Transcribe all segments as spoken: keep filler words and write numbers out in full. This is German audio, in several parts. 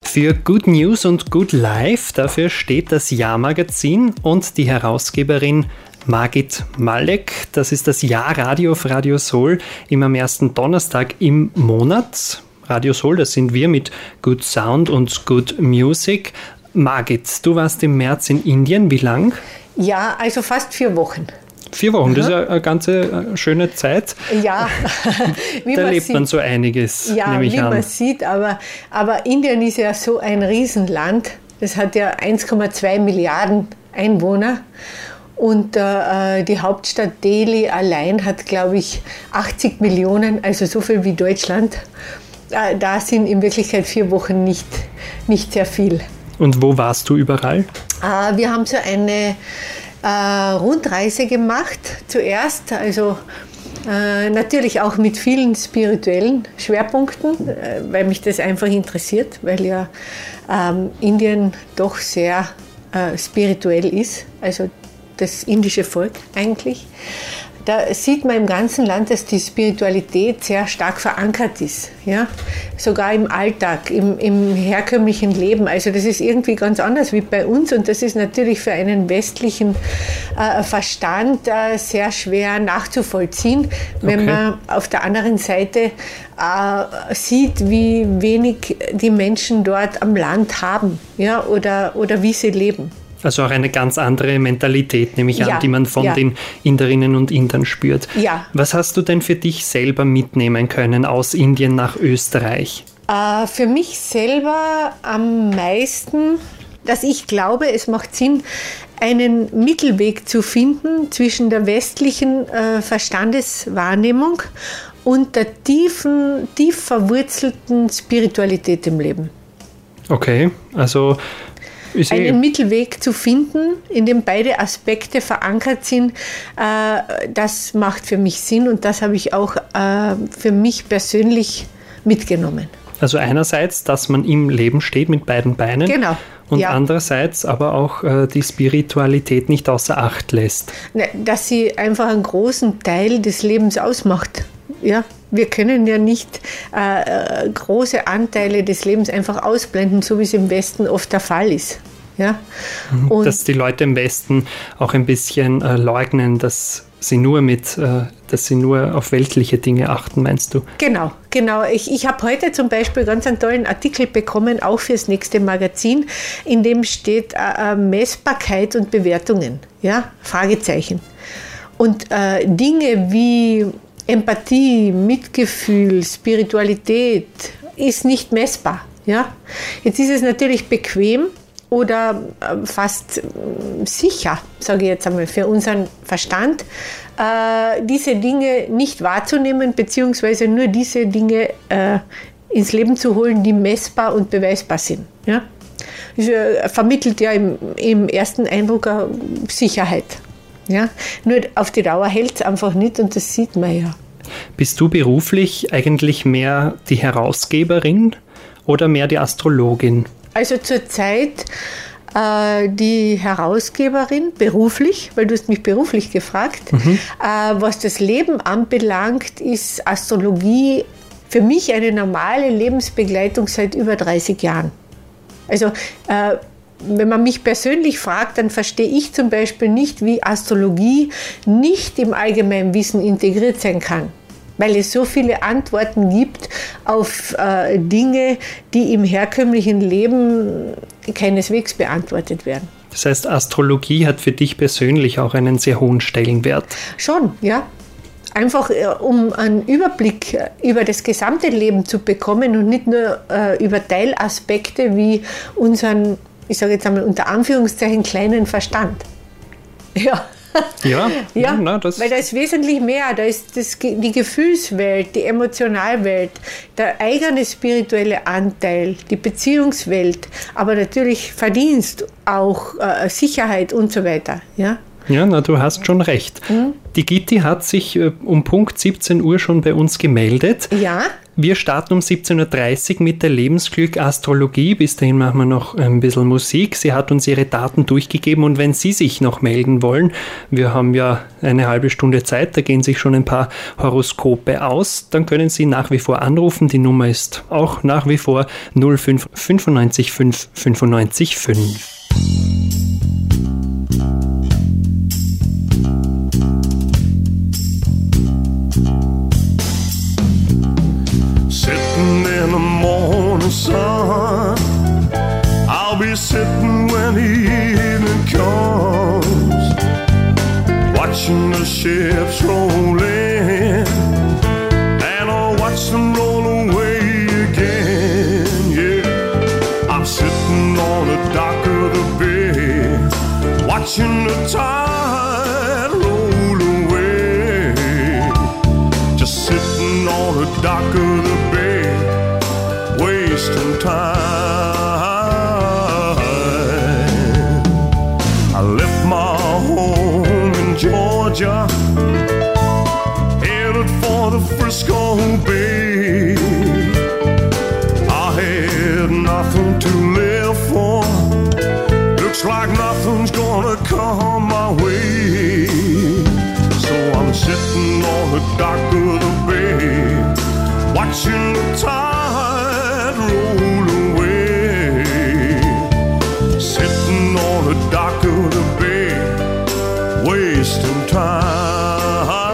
Für Good News und Good Life, dafür steht das Jahr-Magazin und die Herausgeberin Margit Malek. Das ist das Jahr-Radio auf Radio Soul, immer am ersten Donnerstag im Monat. Radio Soul, das sind wir mit Good Sound und Good Music. Margit, du warst im März in Indien. Wie lang? Ja, also fast vier Wochen. Vier Wochen, das ist eine ganz schöne Zeit. Ja, wie da man lebt sieht, man so einiges, ja, nehme ich wie an. man sieht, aber, aber Indien ist ja so ein Riesenland. Das hat ja eins Komma zwei Milliarden Einwohner. Und äh, die Hauptstadt Delhi allein hat, glaube ich, achtzig Millionen, also so viel wie Deutschland. Äh, da sind in Wirklichkeit vier Wochen nicht, nicht sehr viel. Und wo warst du überall? Äh, wir haben so eine äh, Rundreise gemacht zuerst, also äh, natürlich auch mit vielen spirituellen Schwerpunkten, äh, weil mich das einfach interessiert, weil ja ähm, Indien doch sehr äh, spirituell ist, also das indische Volk eigentlich. Da sieht man im ganzen Land, dass die Spiritualität sehr stark verankert ist. Ja? Sogar im Alltag, im, im herkömmlichen Leben. Also das ist irgendwie ganz anders wie bei uns. Und das ist natürlich für einen westlichen äh, Verstand äh, sehr schwer nachzuvollziehen, wenn okay. man auf der anderen Seite äh, sieht, wie wenig die Menschen dort am Land haben, ja? oder, oder wie sie leben. Also auch eine ganz andere Mentalität, nehme ich ja, an, die man von ja. den Inderinnen und Indern spürt. Ja. Was hast du denn für dich selber mitnehmen können aus Indien nach Österreich? Äh, für mich selber am meisten, dass ich glaube, es macht Sinn, einen Mittelweg zu finden zwischen der westlichen äh, Verstandeswahrnehmung und der tiefen, tief verwurzelten Spiritualität im Leben. Okay, also einen Mittelweg zu finden, in dem beide Aspekte verankert sind, äh, das macht für mich Sinn und das habe ich auch äh, für mich persönlich mitgenommen. Also einerseits, dass man im Leben steht mit beiden Beinen. Genau. Und ja. andererseits aber auch äh, die Spiritualität nicht außer Acht lässt. Dass sie einfach einen großen Teil des Lebens ausmacht. Ja, wir können ja nicht äh, große Anteile des Lebens einfach ausblenden, so wie es im Westen oft der Fall ist. Ja? Und dass die Leute im Westen auch ein bisschen äh, leugnen, dass sie nur mit, äh, dass sie nur auf weltliche Dinge achten, meinst du? Genau, genau. Ich, ich habe heute zum Beispiel ganz einen tollen Artikel bekommen, auch fürs nächste Magazin, in dem steht äh, Messbarkeit und Bewertungen. Ja? Fragezeichen. Und äh, Dinge wie Empathie, Mitgefühl, Spiritualität ist nicht messbar. Ja? Jetzt ist es natürlich bequem oder fast sicher, sage ich jetzt einmal, für unseren Verstand, äh, diese Dinge nicht wahrzunehmen, beziehungsweise nur diese Dinge äh, ins Leben zu holen, die messbar und beweisbar sind. Ja? Das äh, vermittelt ja im, im ersten Eindruck eine Sicherheit. Ja? Nur auf die Dauer hält es einfach nicht und das sieht man ja. Bist du beruflich eigentlich mehr die Herausgeberin oder mehr die Astrologin? Also zurzeit äh, die Herausgeberin, beruflich, weil du hast mich beruflich gefragt. Mhm. Äh, was das Leben anbelangt, ist Astrologie für mich eine normale Lebensbegleitung seit über dreißig Jahren. Also äh, wenn man mich persönlich fragt, dann verstehe ich zum Beispiel nicht, wie Astrologie nicht im Allgemeinwissen integriert sein kann. Weil es so viele Antworten gibt auf äh, Dinge, die im herkömmlichen Leben keineswegs beantwortet werden. Das heißt, Astrologie hat für dich persönlich auch einen sehr hohen Stellenwert? Schon, ja. Einfach äh, um einen Überblick über das gesamte Leben zu bekommen und nicht nur äh, über Teilaspekte wie unseren, ich sage jetzt einmal unter Anführungszeichen, kleinen Verstand. Ja. Ja, ja, na, das weil da ist wesentlich mehr. Da ist das, die Gefühlswelt, die Emotionalwelt, der eigene spirituelle Anteil, die Beziehungswelt, aber natürlich Verdienst, auch äh, Sicherheit und so weiter. Ja, ja na, du hast schon recht. Mhm. Die Gitti hat sich äh, um Punkt siebzehn Uhr schon bei uns gemeldet. Ja. Wir starten um siebzehn Uhr dreißig mit der Lebensglück Astrologie. Bis dahin machen wir noch ein bisschen Musik. Sie hat uns ihre Daten durchgegeben und wenn Sie sich noch melden wollen, wir haben ja eine halbe Stunde Zeit, da gehen sich schon ein paar Horoskope aus, dann können Sie nach wie vor anrufen. Die Nummer ist auch nach wie vor null fünf fünfundneunzig fünf fünfundneunzig fünf. Sitting in the morning sun, I'll be sitting when the evening comes, watching the ships roll in, and I'll watch them roll away again, yeah. I'm sitting on the dock of the bay, watching the tide roll away, just sitting on the dock of the wasting time. I left my home in Georgia, headed for the Frisco Bay. I had nothing to live for, looks like nothing's gonna come my way. So I'm sitting on the dock of the bay, watching the tide roll away, sitting on the dock of the bay, wasting time.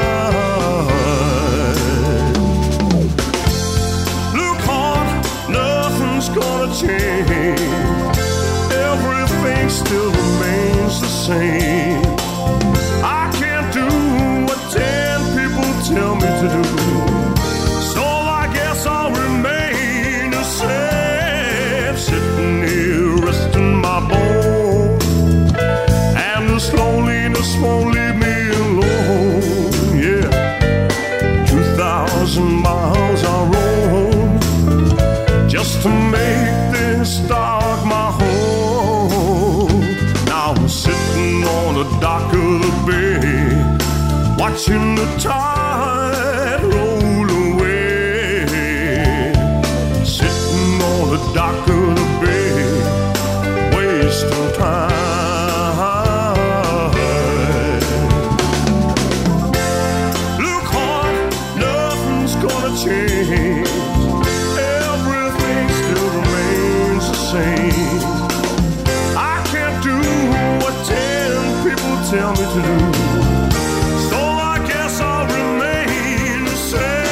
Look hard, nothing's gonna change, everything still remains the same. I can't do what ten people tell me to do, so I guess I'll remain the same, sitting here resting my bones, and the loneliness won't leave me alone, yeah. Two thousand miles I roam just to make this dock my home. Now I'm sitting on the dock of the bay, watching the tide roll away, sitting on the dock of the bay, wasting time. Look hard, nothing's gonna change, everything still remains the same. I can't do what ten people tell me to do, so I guess I'll remain the same.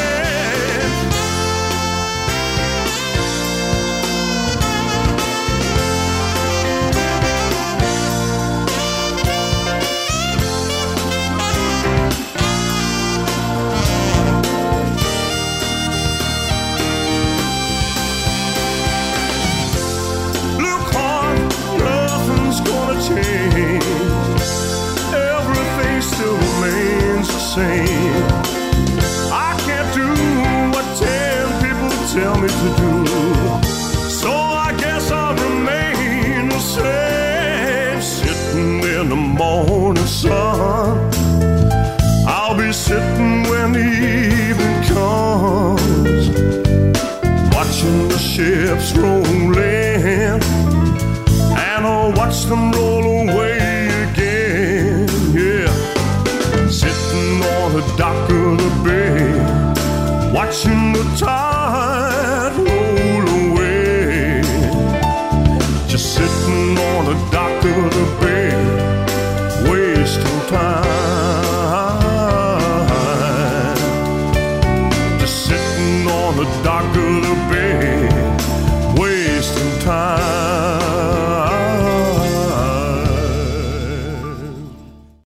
Look hard, nothing's gonna change, everything still remains the same. I can't do what ten people tell me to do, so I guess I'll remain the same, sitting in the morning sun,